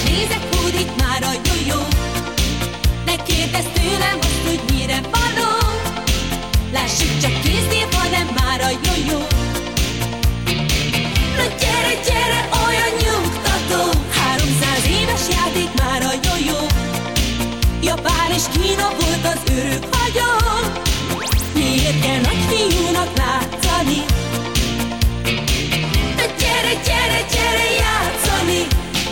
nézek, hódít már a jó-jó. Ne kérdezz tőlem azt, hogy mire való. Lássuk, csak kéznél van-e már a jó-jó. Na gyere, gyere, olyan nyugtató. 300 éves játék már a jó-jó. Japán és Kína volt az örök hagyó. Miért kell nagyfiúnak látszani? Na gyere, gyere, gyere játszani!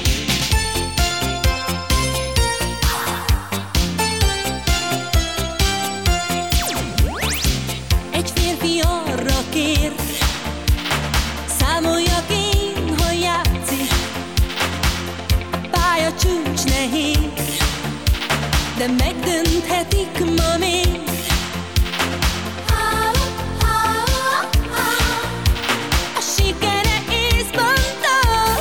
Egy férfi arra kér, számoljak én, ha játszik. A pálya csúcs nehéz, de megdönthetik ma még. A sikere észban tart.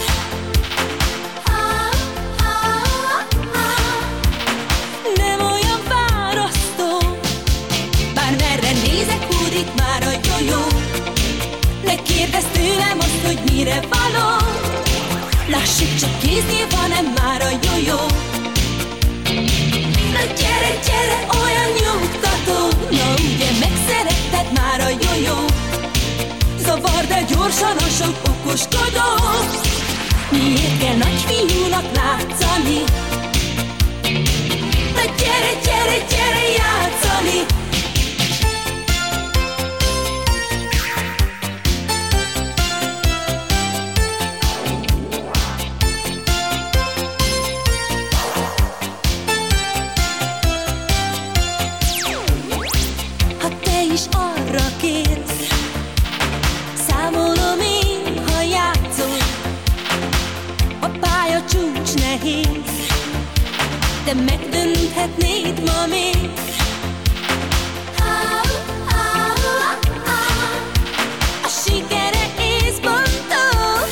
Nem olyan fárasztó. Bármerre nézek, hódít már a jó-jó. Ne kérdezz tőlem azt, hogy mire való. Lássuk, csak kéznél van-e már a jó-jó. Na gyere, gyere, olyan nyugtató. Na ugye megszeretted már a jó-jó. Zavar, de gyorsan a sok okoskodó. Miért kell nagyfiúnak látszani? Na gyere, gyere, gyere játszani! És arra kérsz, számolom én, ha játszol. A pálya csúcs nehéz, de megdönthetnéd ma még. A sikere észban tart.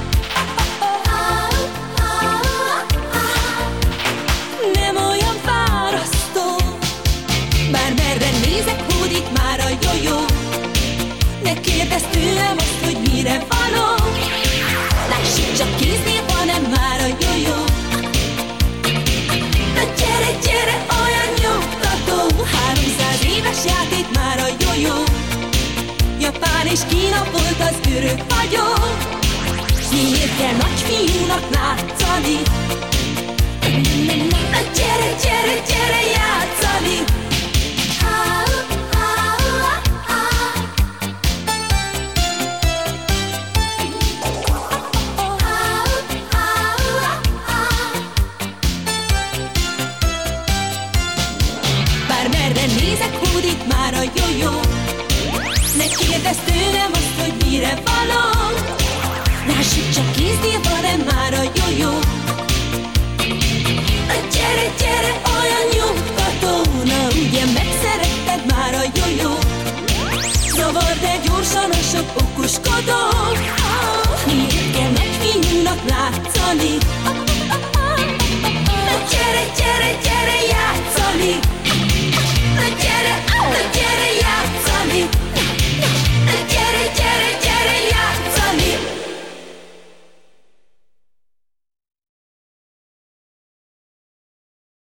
Nem olyan fárasztó. Bármerre nézek, hódít már a jó-jó. Ne kérdezz tőlem azt, hogy mire való. Lássuk, csak kéznél van-e már a jó-jó. Na gyere, gyere, olyan nyugtató. 300 éves játék már a jó-jó. Japán és Kína volt az örök hagyó. Miért kell nagyfiúnak látszani? Na gyere, gyere, gyere játszani! Bármerre nézek, hódít már a jó-jó. Ne kérdezz tőlem azt, hogy mire való. Lássuk, csak kéznél van-e már a jó-jó. Na gyere, gyere, olyan nyugtató. Na ugye megszeretted már a jó-jó. Zavar, de gyorsan a sok okoskodó. Miért kell nagyfiúnak látszani?